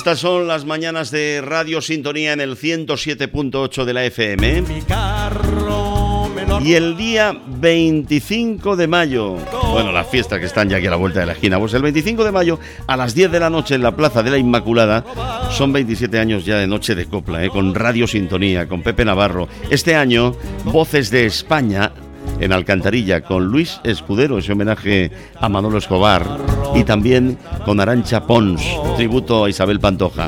Estas son las mañanas de Radio Sintonía en el 107.8 de la FM. Y el día 25 de mayo, bueno, las fiestas que están ya aquí a la vuelta de la esquina, pues el 25 de mayo a las 10 de la noche en la Plaza de la Inmaculada, son 27 años ya de Noche de Copla, con Radio Sintonía, con Pepe Navarro. Este año, Voces de España en Alcantarilla, con Luis Escudero, ese homenaje a Manolo Escobar, y también con Arantxa Pons, tributo a Isabel Pantoja.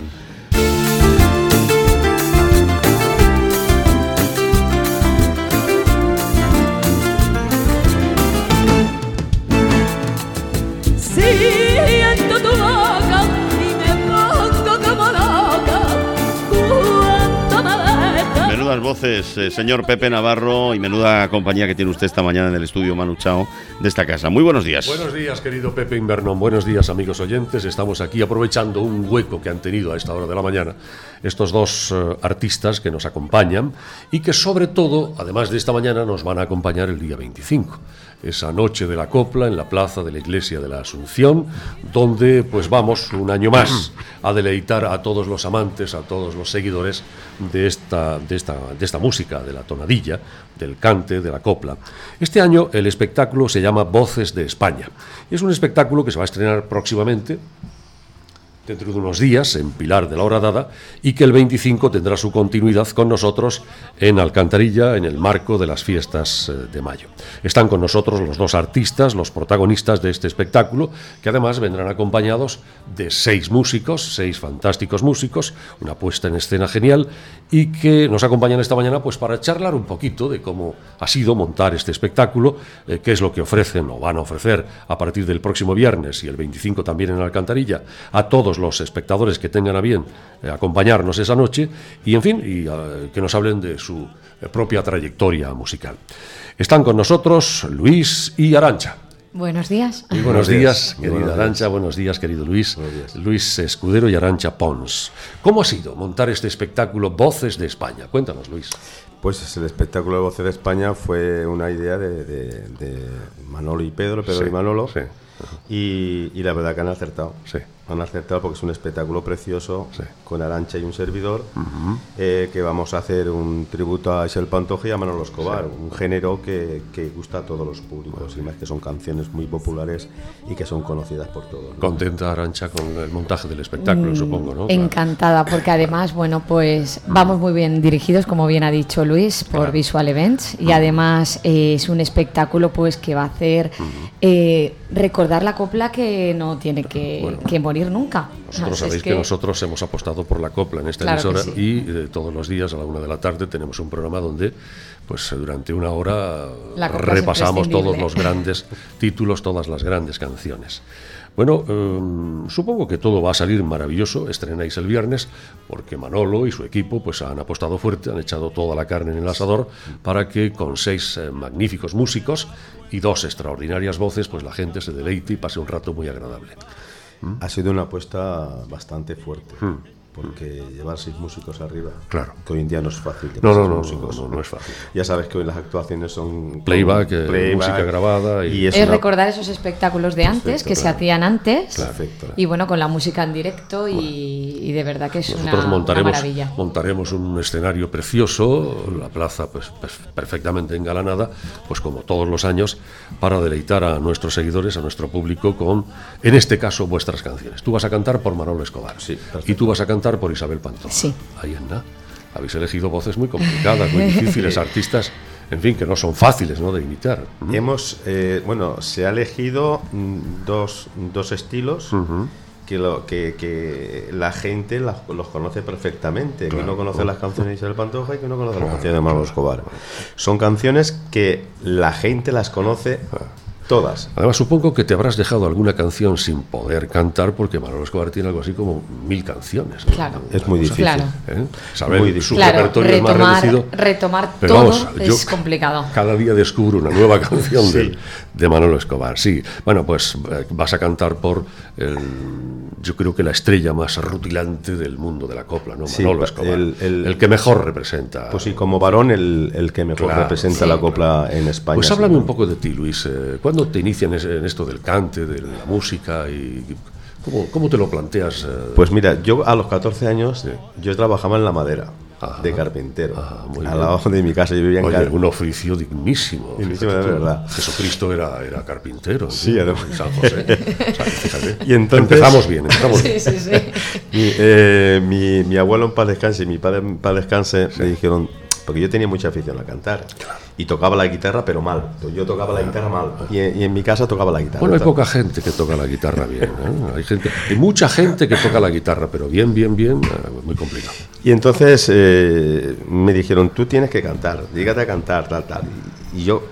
Voces, señor Pepe Navarro, y menuda compañía que tiene usted esta mañana en el estudio Manu Chao de esta casa. Muy buenos días. Buenos días, querido Pepe Invernón. Buenos días, amigos oyentes. Estamos aquí aprovechando un hueco que han tenido a esta hora de la mañana estos dos artistas que nos acompañan y que sobre todo, además de esta mañana, nos van a acompañar el día 25. Esa noche de la copla en la plaza de la Iglesia de la Asunción, donde pues vamos un año más a deleitar a todos los amantes, a todos los seguidores de esta música, de la tonadilla, del cante, de la copla. Este año el espectáculo se llama Voces de España. Es un espectáculo que se va a estrenar próximamente, dentro de unos días, en Pilar de la Horadada, y que el 25 tendrá su continuidad con nosotros en Alcantarilla, en el marco de las fiestas de mayo. Están con nosotros los dos artistas, los protagonistas de este espectáculo, que además vendrán acompañados de 6 músicos, 6 fantásticos músicos, una puesta en escena genial, y que nos acompañan esta mañana pues para charlar un poquito de cómo ha sido montar este espectáculo, qué es lo que ofrecen o van a ofrecer a partir del próximo viernes y el 25 también en Alcantarilla a todos los espectadores que tengan a bien acompañarnos esa noche, y en fin, que nos hablen de su propia trayectoria musical. Están con nosotros Luis y Arantxa. Buenos días. Muy buenos días, querida Arantxa. Buenos días, querido Luis. Luis Escudero y Arantxa Pons. ¿Cómo ha sido montar este espectáculo Voces de España? Cuéntanos, Luis. Pues el espectáculo de Voces de España fue una idea de Manolo y Pedro sí, y Manolo. Sí. Y la verdad que han acertado. Sí. Han acertado porque es un espectáculo precioso, sí, con Arantxa y un servidor, que vamos a hacer un tributo a Isabel Pantoja y a Manolo Escobar, sí, un género que gusta a todos los públicos, y más que son canciones muy populares y que son conocidas por todos, ¿no? Contenta, Arantxa, con el montaje del espectáculo, supongo, ¿no? Encantada, porque además, bueno, pues vamos muy bien dirigidos, como bien ha dicho Luis, por Visual Events, y además es un espectáculo pues que va a hacer recordar la copla, que no tiene que morir nunca. Vosotros sabéis que nosotros hemos apostado por la copla en esta emisora, sí, y todos los días a la 1 de la tarde tenemos un programa donde pues durante una hora repasamos todos los grandes títulos, todas las grandes canciones. Bueno, supongo que todo va a salir maravilloso. Estrenáis el viernes porque Manolo y su equipo pues han apostado fuerte, han echado toda la carne en el asador para que con 6 magníficos músicos y 2 extraordinarias voces pues la gente se deleite y pase un rato muy agradable. Ha sido una apuesta bastante fuerte, porque llevar 6 músicos arriba, claro, que hoy en día no es fácil. No es fácil. Ya sabes que hoy las actuaciones son playback, música grabada y es recordar esos espectáculos de antes, perfecto, que se hacían antes, perfecto, y bueno, con la música en directo, y de verdad que es una maravilla. Montaremos un escenario precioso, la plaza pues perfectamente engalanada, pues como todos los años, para deleitar a nuestros seguidores, a nuestro público con, en este caso, vuestras canciones. Tú vas a cantar por Manolo Escobar, sí, y tú vas a cantar por Isabel Pantoja. Sí. Ahí anda. Habéis elegido voces muy complicadas, muy difíciles, artistas, en fin, que no son fáciles, ¿no?, de imitar. Hemos, se ha elegido dos estilos que la gente los conoce perfectamente, claro, que uno conoce las canciones de Isabel Pantoja y que uno conoce las canciones de Manolo Escobar. Son canciones que la gente las conoce todas. Además, supongo que te habrás dejado alguna canción sin poder cantar, porque Manolo Escobar tiene algo así como 1000 canciones, ¿no? Claro. Es muy difícil. Claro. Saber muy difícil. su repertorio es más reducido. Retomar pero todo vamos, es complicado. Cada día descubro una nueva canción de Manolo Escobar. Sí. Bueno, pues vas a cantar por yo creo que la estrella más rutilante del mundo de la copla, ¿no? Manolo Escobar. El que mejor representa. Pues sí, como varón, el que mejor representa la copla en España. Pues háblame un poco de ti, Luis. ¿Cuándo te inician en esto del cante, de la música, y ¿Cómo te lo planteas? Pues mira, yo a los 14 años, yo trabajaba en la madera. De carpintero, al lado de mi casa. Yo vivía en un oficio dignísimo. Dignísimo, de verdad. Jesucristo era carpintero. Sí, además. San José. Fíjate. Y entonces, empezamos bien. Sí. Mi abuelo en paz descanse y mi padre en paz descanse me dijeron, porque yo tenía mucha afición a cantar. Claro. Y tocaba la guitarra, pero mal. Yo tocaba la guitarra mal. Y en mi casa tocaba la guitarra. Bueno, hay poca gente que toca la guitarra bien. Hay mucha gente que toca la guitarra, pero bien, muy complicado. Y entonces me dijeron, tú tienes que cantar, dígate a cantar, tal. Y yo,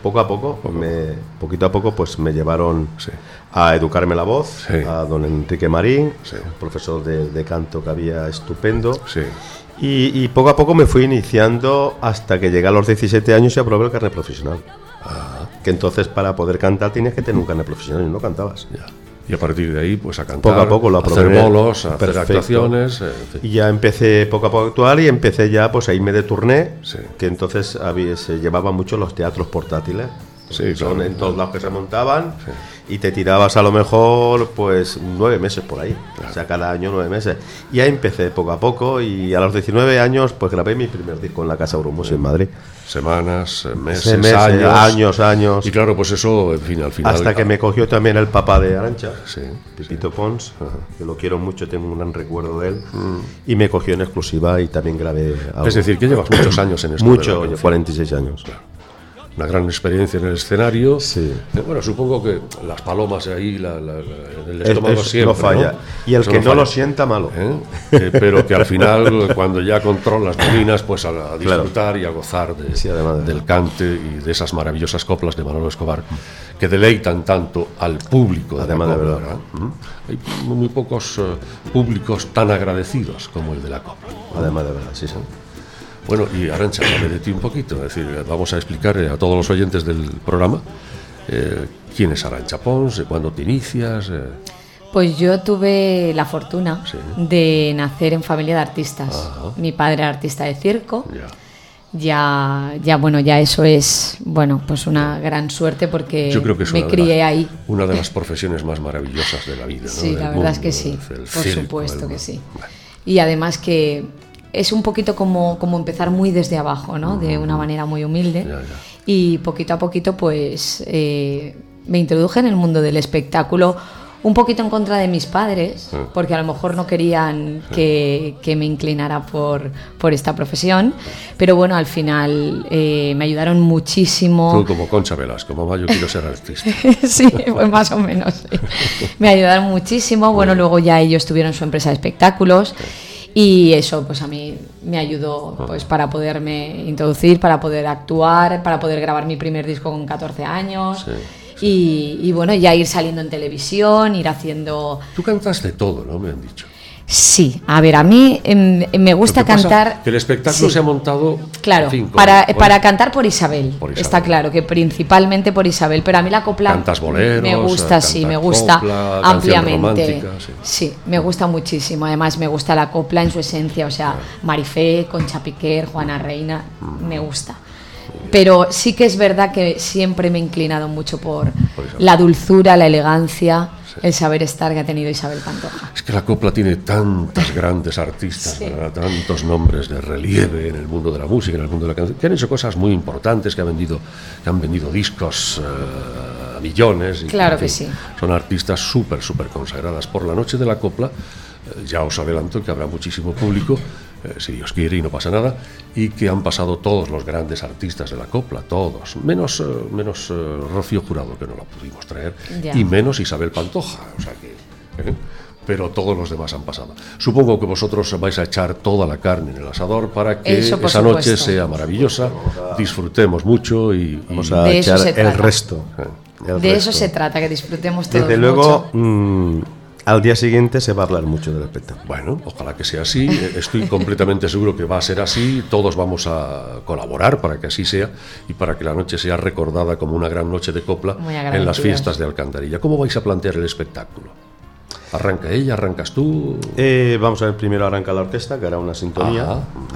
poquito a poco, pues me llevaron a educarme la voz, a don Enrique Marín, un profesor de canto que había estupendo. Sí. Y poco a poco me fui iniciando hasta que llegué a los 17 años y aprobé el carnet profesional. Que entonces para poder cantar tienes que tener un carnet profesional y no cantabas. Ya. Y a partir de ahí, pues a cantar, poco a poco lo aprobé, hacer bolos, a hacer actuaciones. Y ya empecé poco a poco a actuar y empecé ya pues a irme de turné, que entonces se llevaban mucho los teatros portátiles. Sí, son claro, en todos lados que se montaban y te tirabas a lo mejor pues 9 meses por ahí, o sea, cada año 9 meses. Y ahí empecé poco a poco y a los 19 años pues grabé mi primer disco en la Casa Brumos en Madrid. Semanas, meses, años. Y claro, pues eso, en fin, al final... Hasta que me cogió también el papá de Arantxa, Pepito Pons, que lo quiero mucho, tengo un gran recuerdo de él, y me cogió en exclusiva y también grabé algo. Es decir, que llevas muchos años en esto. Mucho, 46 años. Claro. Una gran experiencia en el escenario. Sí. Bueno, supongo que las palomas ahí, el estómago siempre no falla. ¿no? Y el eso que no falla. Lo sienta, malo. Pero que al final, cuando ya controlas, dominas, pues a disfrutar y a gozar del cante y de esas maravillosas coplas de Manolo Escobar que deleitan tanto al público. Además de verdad. Hay muy pocos públicos tan agradecidos como el de la copla. Además de verdad, sí. Bueno, y Arantxa, háblame de ti un poquito. Es decir, vamos a explicar a todos los oyentes del programa quién es Arantxa Pons, cuándo te inicias. Pues yo tuve la fortuna de nacer en familia de artistas. Mi padre era artista de circo. Ya eso es, pues una gran suerte porque yo creo que es me crié ahí. Una de las profesiones más maravillosas de la vida, ¿no? Sí, la verdad es que sí, por supuesto que sí. Y además que es un poquito como empezar muy desde abajo, ¿no? De una manera muy humilde. Y poquito a poquito, pues, me introduje en el mundo del espectáculo, un poquito en contra de mis padres, porque a lo mejor no querían que me inclinara por esta profesión, pero bueno, al final me ayudaron muchísimo. Tú como Concha Velasco, mamá, yo quiero ser artista. Sí, pues más o menos. Sí. Me ayudaron muchísimo. Bueno, luego ya ellos tuvieron su empresa de espectáculos. Y eso pues a mí me ayudó pues para poderme introducir, para poder actuar, para poder grabar mi primer disco con 14 años. Y bueno, ya ir saliendo en televisión, ir haciendo... Tú cantas de todo, ¿no? Me han dicho. Sí, a ver, a mí me gusta cantar... Que el espectáculo se ha montado... Claro, para cantar por Isabel, está claro, que principalmente por Isabel, pero a mí la copla... Cantas boleros, me gusta, me gusta copla, ampliamente. Sí, me gusta muchísimo, además me gusta la copla en su esencia, o sea, Marifé, Concha Piquer, Juana Reina, me gusta. Pero sí que es verdad que siempre me he inclinado mucho por la dulzura, la elegancia, el saber estar que ha tenido Isabel Pantoja. Es que la copla tiene tantos grandes artistas, ¿verdad? Tantos nombres de relieve en el mundo de la música, en el mundo de la canción, que han hecho cosas muy importantes, que han vendido discos a millones. Claro que sí. Son artistas súper consagradas. Por la noche de la copla, ya os adelanto que habrá muchísimo público, si Dios quiere y no pasa nada, y que han pasado todos los grandes artistas de la copla, todos, menos Rocío Jurado, que no la pudimos traer, y menos Isabel Pantoja, o sea que... pero todos los demás han pasado. Supongo que vosotros vais a echar toda la carne en el asador para que esa noche sea maravillosa, disfrutemos mucho y vamos a echar el resto. De eso se trata, que disfrutemos todos. Desde luego... al día siguiente se va a hablar mucho del espectáculo. Bueno, ojalá que sea así. Estoy completamente seguro que va a ser así. Todos vamos a colaborar para que así sea y para que la noche sea recordada como una gran noche de copla en las fiestas de Alcantarilla. ¿Cómo vais a plantear el espectáculo? ¿Arranca ella? ¿Arrancas tú? Vamos a ver, primero arranca la orquesta, que hará una sintonía.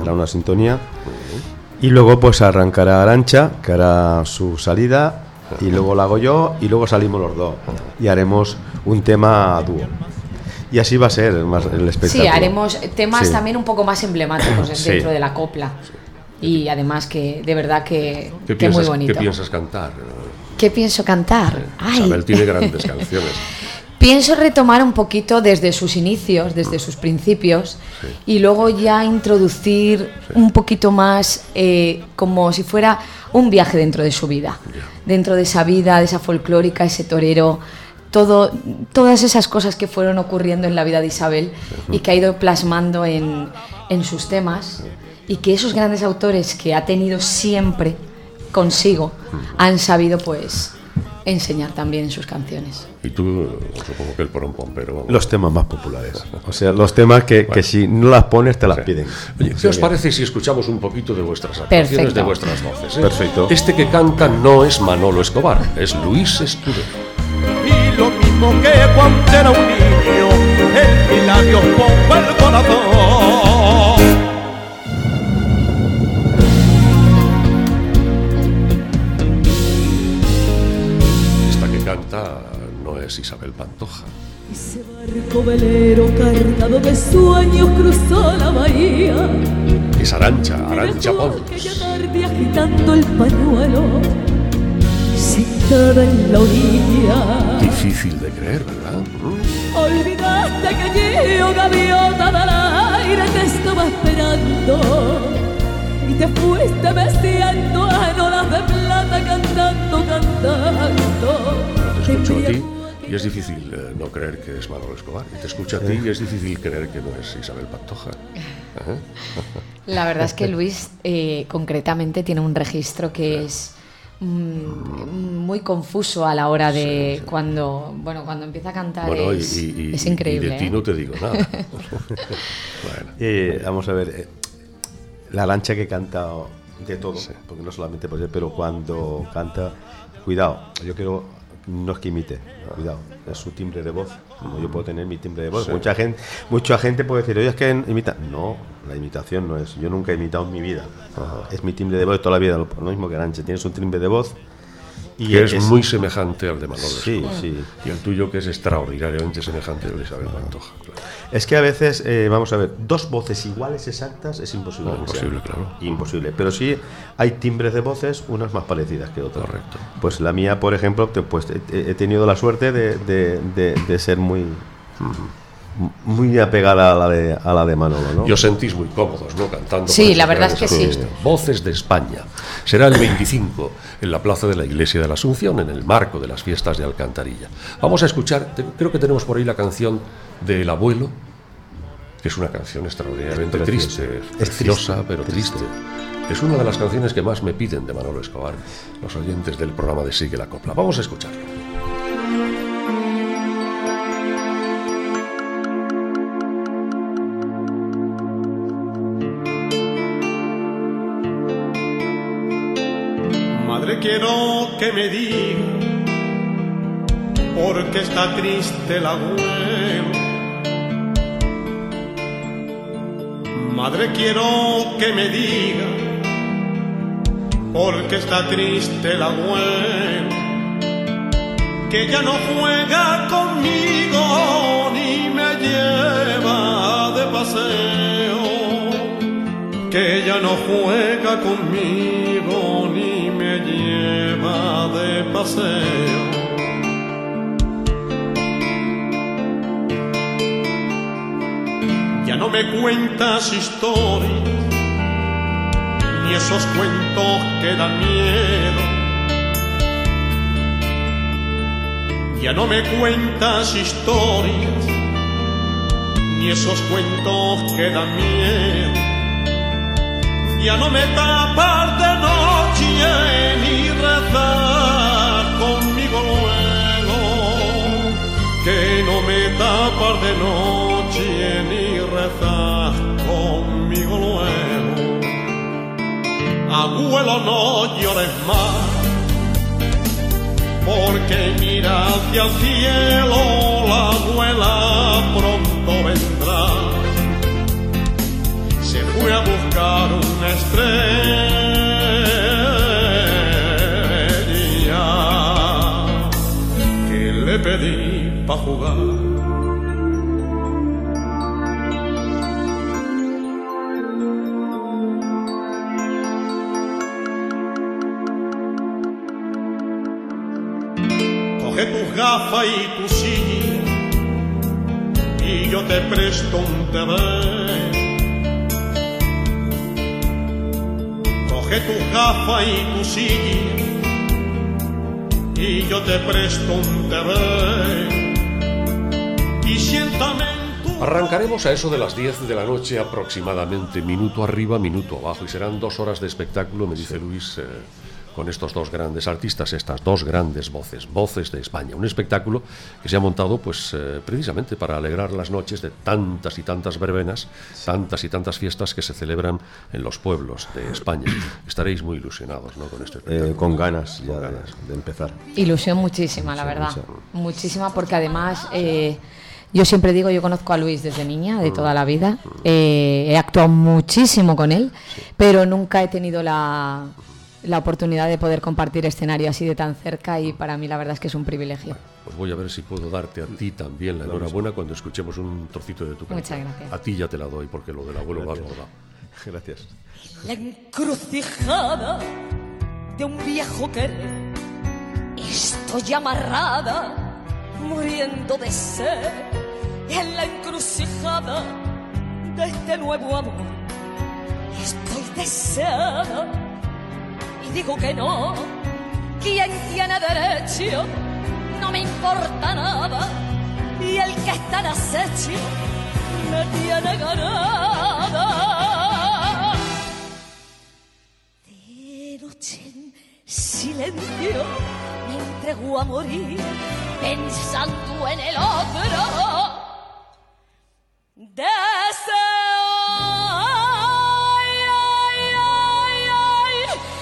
Y luego pues arrancará Arantxa, que hará su salida. Y luego la hago yo y luego salimos los dos y haremos un tema a dúo. Y así va a ser más el espectáculo. Sí, haremos temas Sí. también un poco más emblemáticos Sí. dentro de la copla. Y además que de verdad que muy bonito. ¿Qué piensas cantar? ¿Qué pienso cantar? Ay. Isabel tiene grandes canciones. Pienso retomar un poquito desde sus inicios, desde sus principios, y luego ya introducir un poquito más como si fuera un viaje dentro de su vida, dentro de esa vida, de esa folclórica, ese torero, todas esas cosas que fueron ocurriendo en la vida de Isabel y que ha ido plasmando en sus temas, y que esos grandes autores que ha tenido siempre consigo han sabido pues enseñar también en sus canciones. Y tú, supongo que el porompón, pero... Los temas más populares. O sea, los temas que si no las pones te las piden. Oye, ¿qué os parece si escuchamos un poquito de vuestras actuaciones, Perfecto. de vuestras voces? Perfecto. Este que canta no es Manolo Escobar, es Luis Escudero. Y lo mismo que cuando era un niño, en mis labios pongo el corazón. Esta que canta no es Isabel Pantoja. Ese barco velero cargado de sueños cruzó la bahía. Es Arancha Pons. Aquella tarde agitando el pañuelo, sentada en la orilla. Difícil de creer, ¿verdad? Olvidaste que yo, gaviota del aire, te estaba esperando. Y te fuiste vestiendo en olas de plata, cantando. Te escucho a ti y es difícil no creer que es Manolo Escobar. Y te escucho a ti y es difícil creer que no es Isabel Pantoja. La verdad es que Luis concretamente tiene un registro que es muy confuso a la hora de cuando empieza a cantar. Bueno, es increíble. Y de ti no te digo nada. Bueno. Vamos a ver, la Arancha que canta de todo, porque no solamente por ser, pero cuando canta, cuidado, yo quiero... No es que imite, cuidado, es su timbre de voz, como yo puedo tener mi timbre de voz. Sí. Mucha gente puede decir, oye, es que imita. No, la imitación no es. Yo nunca he imitado en mi vida. Es mi timbre de voz de toda la vida, lo mismo que Arancha. Tienes un timbre de voz y que es muy semejante al de Manolo Escobar. Sí. Y el tuyo que es extraordinariamente semejante al de Isabel Pantoja. Claro. Es que a veces, vamos a ver, dos voces iguales exactas es imposible. No, imposible, claro. Imposible. Pero sí hay timbres de voces, unas más parecidas que otras. Correcto. Pues la mía, por ejemplo, pues he tenido la suerte de ser muy apegada a la de Manolo, ¿no? Y os sentís muy cómodos, ¿no? Cantando. Sí, con la esos verdad es grandes que sí. artistas. Voces de España. Será el 25 en la plaza de la Iglesia de la Asunción, en el marco de las fiestas de Alcantarilla. Vamos a escuchar, creo que tenemos por ahí la canción del abuelo, que es una canción extraordinariamente triste, Es preciosa, triste, pero triste. triste. Es una de las canciones que más me piden de Manolo Escobar, los oyentes del programa de Sigue la Copla. Vamos a escucharlo. Madre, quiero que me diga por qué está triste el abuelo. Madre, quiero que me diga por qué está triste el abuelo, que ya no juega conmigo ni me lleva de paseo, que ya no juega conmigo ni me lleva de paseo. Ya no me cuentas historias, ni esos cuentos que dan miedo. Ya no me cuentas historias, ni esos cuentos que dan miedo. Ya no me tapas de noche ni rezar conmigo luego, que no me tapas de noche ni rezar conmigo luego. Abuelo, no llores más, porque mira hacia el cielo, la abuela pronto vendrá. Se fue a buscar una estrella que le pedí pa' jugar. Coge tus gafas y tu silla y yo te presto un TV. Coge tus gafas y tu silla y yo te presto un TV. Y siéntame. Arrancaremos a eso de las 10 de la noche aproximadamente, minuto arriba, minuto abajo, y serán 2 horas de espectáculo, me dice Luis, con estos dos grandes artistas, estas dos grandes voces de España. Un espectáculo que se ha montado pues precisamente para alegrar las noches de tantas y tantas verbenas, tantas y tantas fiestas que se celebran en los pueblos de España. Estaréis muy ilusionados, ¿no?, con este espectáculo. Con ganas ya de empezar. Ilusión muchísima, la verdad. Muchísima, porque además... yo siempre digo, yo conozco a Luis desde niña, de toda la vida, he actuado muchísimo con él, pero nunca he tenido la oportunidad de poder compartir escenario así de tan cerca, y para mí la verdad es que es un privilegio. Bueno, pues voy a ver si puedo darte a ti también la enhorabuena cuando escuchemos un trocito de tu canción. Muchas gracias. A ti ya te la doy porque lo del abuelo lo has logrado. Gracias. La encrucijada de un viejo querer, estoy amarrada, muriendo de sed. En la encrucijada de este nuevo amor estoy deseada y digo que no. ¿Quién tiene derecho? No me importa nada, y el que está en acecho me tiene ganada. De noche en silencio me entrego a morir pensando en el otro. Deseo, ay, ay, ay,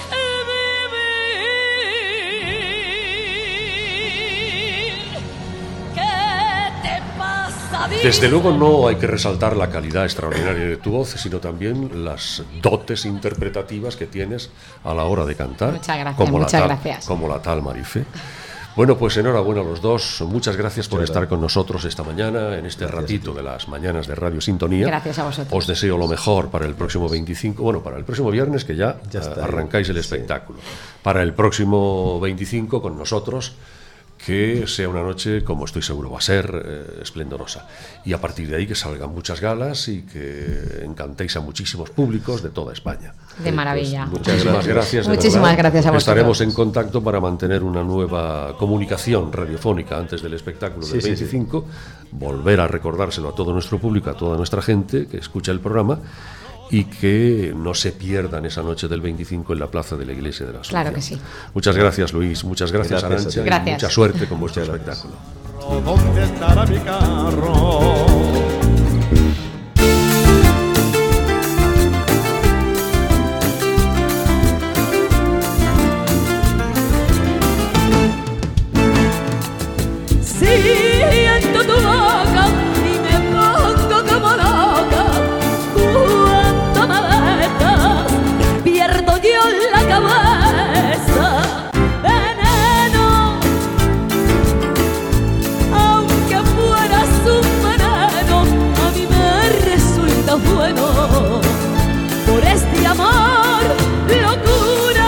vivir. ¿Qué te pasa? Desde luego no hay que resaltar la calidad extraordinaria de tu voz, sino también las dotes interpretativas que tienes a la hora de cantar. Muchas gracias, muchas gracias. Como la tal Marifé. Bueno, pues enhorabuena a los dos. Muchas gracias por estar con nosotros esta mañana, en este ratito de las mañanas de Radio Sintonía. Gracias a vosotros. Os deseo lo mejor para el próximo 25, bueno, para el próximo viernes, que ya arrancáis el espectáculo. Para el próximo 25 con nosotros, que sea una noche, como estoy seguro va a ser, esplendorosa. Y a partir de ahí que salgan muchas galas y que encantéis a muchísimos públicos de toda España. De maravilla. Pues muchísimas gracias. Muchísimas gracias a vosotros. Estaremos en contacto para mantener una nueva comunicación radiofónica antes del espectáculo del 25, volver a recordárselo a todo nuestro público, a toda nuestra gente que escucha el programa, y que no se pierdan esa noche del 25 en la plaza de la Iglesia de la Asunción. Claro que sí. Muchas gracias, Luis. Muchas gracias, Arantxa. Gracias. Y mucha suerte con vuestro espectáculo. ¿Dónde estará mi carro? Siento tu boca y me pongo como loca. Cuando me besas, pierdo yo la cabeza. Veneno, aunque fueras un veneno, a mí me resulta bueno. Por este amor, locura,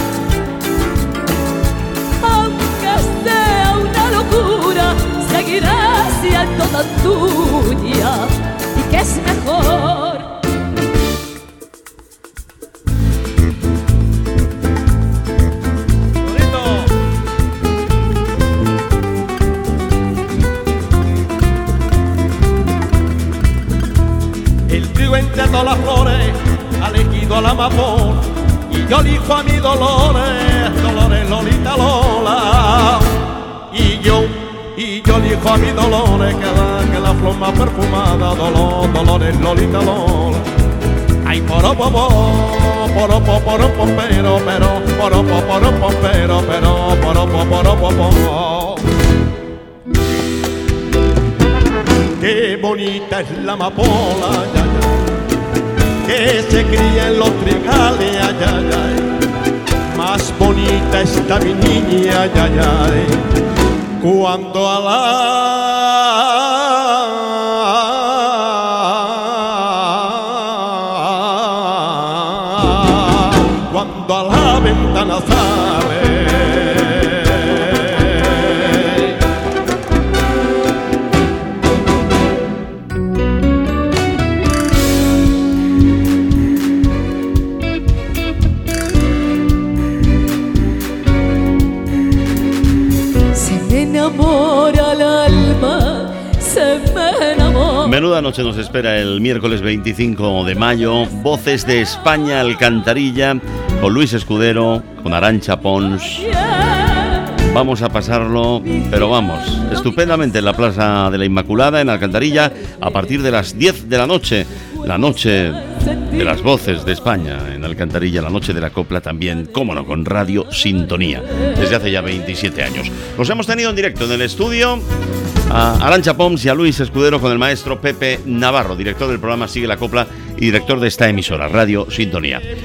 aunque sea una locura, seguiré siendo tan tuya, y que es mejor. El trigo entre todas las flores ha elegido a la amapola, y yo elijo a mi Dolores, Dolores, Lolita, Lola. Y yo elijo a mi Dolores, que la flor más perfumada, Dolores, Lolita, Lola. Ay, poropopo, poropopo. Qué bonita es la amapola, ya, ya, que se cría en los trigales, ya, ya. Más bonita está mi niña, ya, ya, cuando a la ventana sale. se enamora el alma, se me enamora. Menuda noche nos espera el miércoles 25 de mayo. Voces de España, Alcantarilla, con Luis Escudero, con Arantxa Pons. Vamos a pasarlo, pero vamos, estupendamente en la Plaza de la Inmaculada, en Alcantarilla, a partir de las 10 de la noche. La noche de las voces de España en Alcantarilla, la noche de la copla también, cómo no, con Radio Sintonía, desde hace ya 27 años. Los hemos tenido en directo en el estudio, a Arantxa Pons y a Luis Escudero, con el maestro Pepe Navarro, director del programa Sigue la Copla y director de esta emisora, Radio Sintonía.